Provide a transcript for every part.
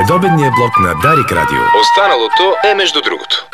Следобедния блок на Дарик Радио. Останалото е между другото.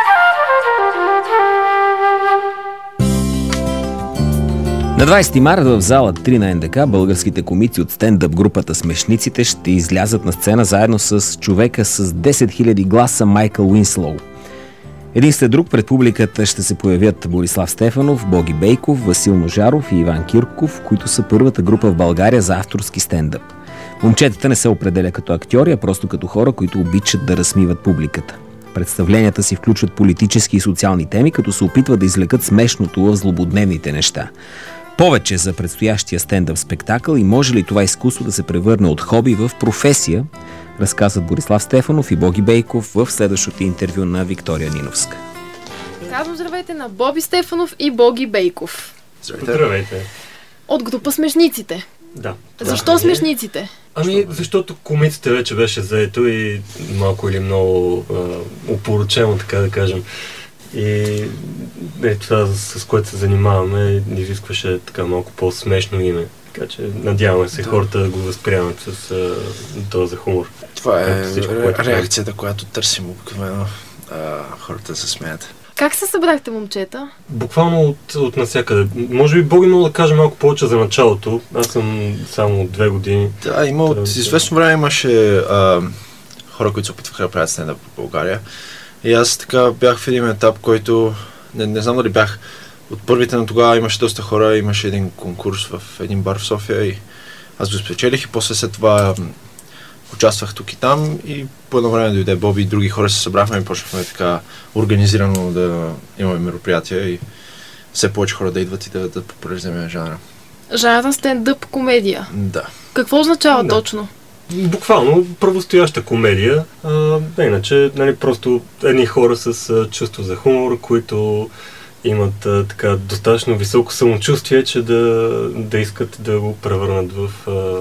На 20 март в зала 3 на НДК българските комици от стендъп групата Смешниците ще излязат на сцена заедно с човека с 10 000 гласа Майкъл Уинслоу. Един след друг пред публиката ще се появят Борислав Стефанов, Боги Бейков, Васил Ножаров и Иван Кирков, които са първата група в България за авторски стендъп. Момчетата не се определя като актьори, а просто като хора, които обичат да разсмиват публиката. Представленията си включват политически и социални теми, като се опитват да извлекат смешното в злободневните неща. Повече за предстоящия стендъп спектакъл и може ли това изкуство да се превърне от хоби в професия, разказват Борислав Стефанов и Боги Бейков в следващото интервю на Виктория Ниновска. Казвам здравейте на Боби Стефанов и Боги Бейков. Здравейте. От група Смешниците. Да. Защо Смешниците? Защото комиците вече беше заето и малко или много опоручено, така да кажем. И това, с което се занимаваме, изискваше така малко по-смешно име. Така че надяваме се хората да го възприемат с доза хумор. Това е реакцията, която търсим обикновено. Хората се смеят. Как се събрахте, момчета? Буквално от насякъде. Може би Боги мога да каже малко повече за началото. Аз съм само 2 години. Да, от известно време имаше хора, които се опитваха да правят стендъп в България. И аз така бях в един етап, който не знам дали бях от първите, но тогава имаше доста хора, имаше един конкурс в един бар в София и аз го спечелих и после след това участвах тук и там и по едно време дойде Боби и други хора се събрахме и почнахме така организирано да имаме мероприятия и все повече хора да идват и да популяризираме жанра. Жанра стендъп комедия? Да. Какво означава точно? Буквално правостояща комедия, иначе просто едни хора с чувство за хумор, които имат така достатъчно високо самочувствие, че да искат да го превърнат в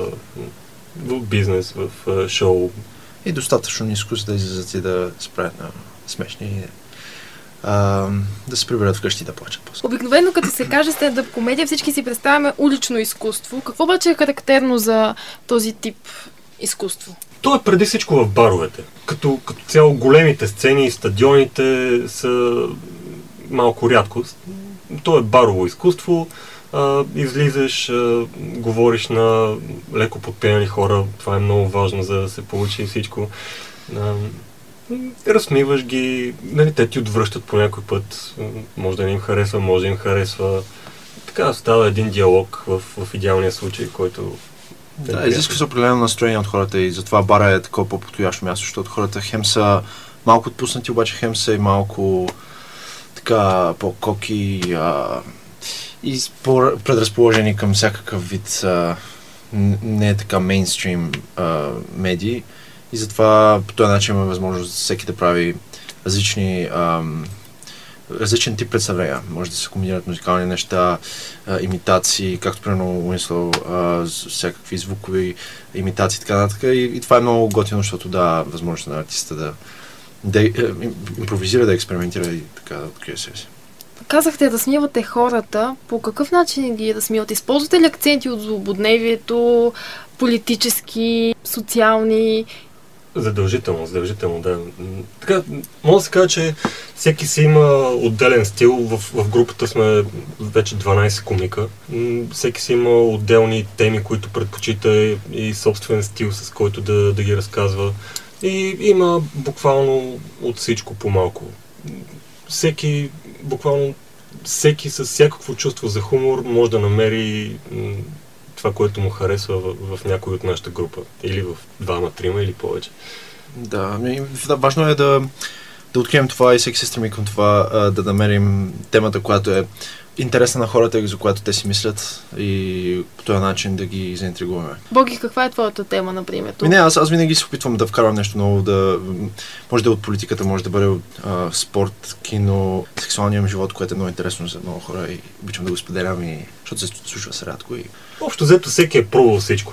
бизнес, в шоу. И достатъчно ниско, за да излизат и да се правят на смешни и да се приберат вкъщи да плачат после. Обикновено, като се каже стендъп комедия, всички си представяме улично изкуство. Какво обаче е характерно за този тип изкуство? То е преди всичко в баровете. Като цяло големите сцени и стадионите са малко рядкост. То е барово изкуство. Излизаш, говориш на леко подпеяни хора. Това е много важно, за да се получи всичко. Разсмиваш ги, те ти отвръщат по някой път. Може да не им харесва, може да им харесва. Така става един диалог в идеалния случай, който... Да, изисква се определено настроение от хората и затова бара е такова по-подходящо място, защото хората хем са малко отпуснати, обаче хем са и малко така по-коки и предразположени към всякакъв вид не е така мейнстрим медии и затова по този начин има възможност всеки да прави различен тип представления. Може да се комбинират музикални неща, имитации, както примерно Уинслоу, всякакви звукови имитации, така нататък. И това е много готино, защото дава възможност на артиста да импровизира, да експериментира и така да открие себе си. Казахте да смивате хората. По какъв начин ги да смивате? Използвате ли акценти от злободневието, политически, социални? Задължително, да. Така, може да се каже, че всеки си има отделен стил. В групата сме вече 12 комика. Всеки си има отделни теми, които предпочита и собствен стил, с който да ги разказва. И има буквално от всичко по-малко. Всеки с всякакво чувство за хумор може да намери това, което му харесва в някой от нашата група. Или в 2-3 или повече. Да, важно е да открием това и всеки се стреми към това, да намерим темата, която е интересна на хората, за която те си мислят и по този начин да ги заинтригуваме. Боги, каква е твоята тема, например? Аз винаги се опитвам да вкарвам нещо ново, може да е от политиката, може да бъде от спорт, кино, сексуалния ми живот, което е много интересно за много хора и обичам да го споделям, защото се случва се рядко. Общо взето всеки е пробвал всичко.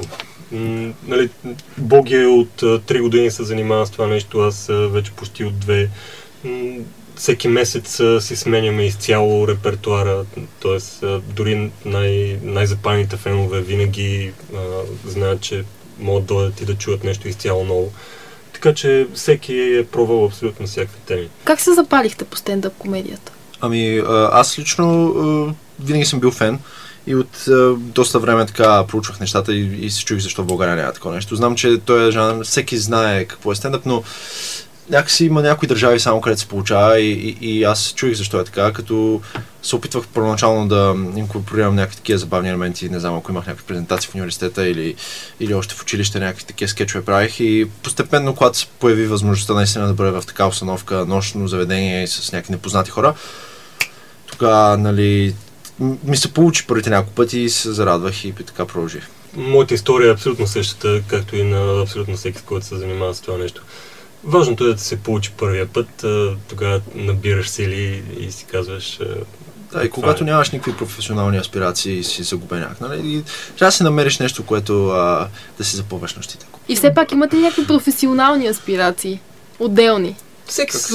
Боги от 3 години се занимава с това нещо, аз вече почти от 2. Всеки месец си сменяме изцяло репертуара, т.е. дори най-запалните фенове винаги знаят, че могат да дойдат и да чуят нещо изцяло ново. така че всеки е пробвал абсолютно всякакви теми. Как се запалихте по стендъп комедията? Аз лично винаги съм бил фен и от доста време така проучвах нещата и се чуих защо в България няма такова нещо. Знам, че той е жанр, всеки знае какво е стендъп, но някакси има някои държави само където се получава и аз чуих защо е така, като се опитвах първоначално да инкорпорирам някакви такива забавни елементи, не знам, ако имах някакви презентации в университета или още в училище някакви такива скетчове правих и постепенно, когато се появи възможността наистина да бъде в такава установка, нощно заведение и с някакви непознати хора, тогава, нали, ми се получи първите няколко пъти и се зарадвах и така продължих. Моята история е абсолютно същата, както и на абсолютно всеки, който се занимава с това нещо. Важното е да се получи първия път, тогава набираш сили и си казваш... Да, и когато нямаш никакви професионални аспирации и си загубеняк, нали? Трябва да си намериш нещо, което да си запълваш нощите. И все пак имате ли някакви професионални аспирации? Отделни? Всеки си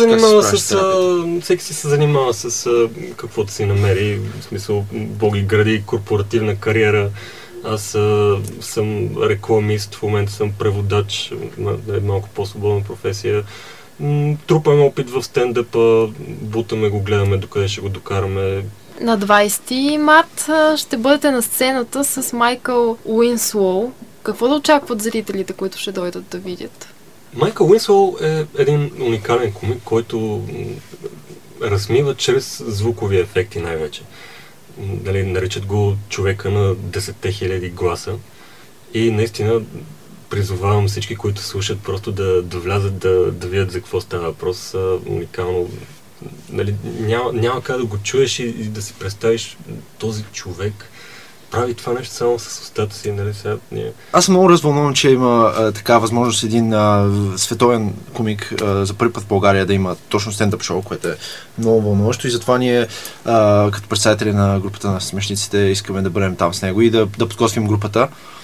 се занимава с каквото си намери. В смисъл, Боги гради корпоративна кариера. Аз съм рекламист, в момента съм преводач, малко по-свободна професия. Трупаме опит в стендъпа, бутаме го, гледаме докъде ще го докараме. На 20 март ще бъдете на сцената с Майкъл Уинслоу. Какво да очакват зрителите, които ще дойдат да видят? Майкъл Уинслоу е един уникален комик, който размива чрез звукови ефекти най-вече. Нали, наричат го човека на 10 000 гласа и наистина призовавам всички, които слушат, просто да влязат, да видят за какво става въпрос. Уникално. Нали, няма как да го чуеш и да си представиш този човек прави това нещо само с устата си, нали сега ние... Аз съм много развълнуван, че има така възможност един световен комик за първи път в България да има точно стендъп шоу, което е много вълнуващо и затова ние като представители на групата на смешниците искаме да бъдем там с него и да подготвим групата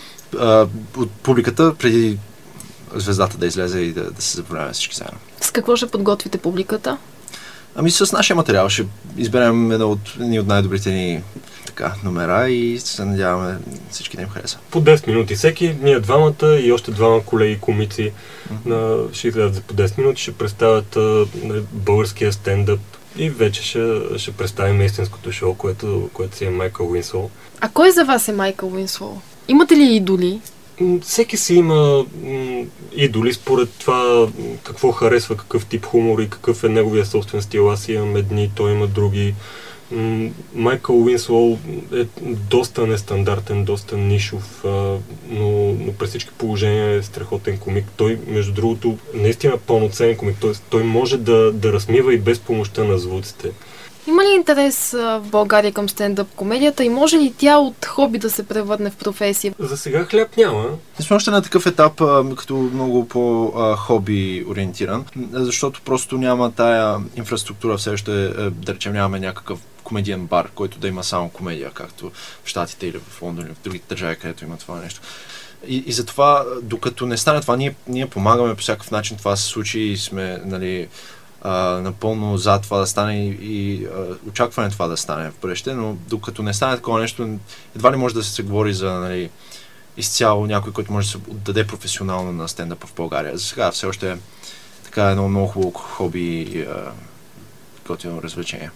от публиката преди звездата да излезе и да се забравяме всички заедно. С какво ще подготвите публиката? С нашия материал ще изберем едни от най-добрите ни номера и се надяваме всички да им хареса. По 10 минути всеки, ние двамата и още двама колеги комици ще излязат за по 10 минути, ще представят българския стендъп и вече ще представим истинското шоу, което си е Майкъл Уинслоу. А кой за вас е Майкъл Уинслоу? Имате ли идоли? Всеки си има идоли според това какво харесва, какъв тип хумор и какъв е неговия собствен стил. Аз имам едни, той има други. Майкъл Уинслоу е доста нестандартен, доста нишов, но при всички положения е страхотен комик. Той, между другото, наистина пълноценен комик. Той може да размива и без помощта на звуците. Има ли интерес в България към стендъп комедията и може ли тя от хоби да се превърне в професия? За сега хляб няма. Не сме още на такъв етап, като много по-хоби ориентиран, защото просто няма тая инфраструктура, все още, да речем, нямаме някакъв комедиен бар, който да има само комедия, както в Щатите или в Лондон или в другите държави, където има това нещо. И затова, докато не стане това, ние помагаме по всякакъв начин това се случи и сме, нали, напълно за това да стане и очакване това да стане в бъдеще, но докато не стане такова нещо, едва ли може да се говори за, нали, изцяло някой, който може да се отдаде професионално на стендъпа в България. За сега все още е така едно много хубаво хоби и готино развлечение.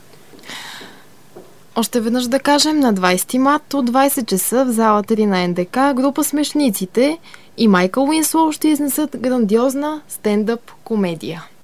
Още веднъж да кажем, на 20 март от 20 часа в зала 3 на НДК група Смешниците и Майкъл Уинслоу ще изнесат грандиозна стендъп комедия.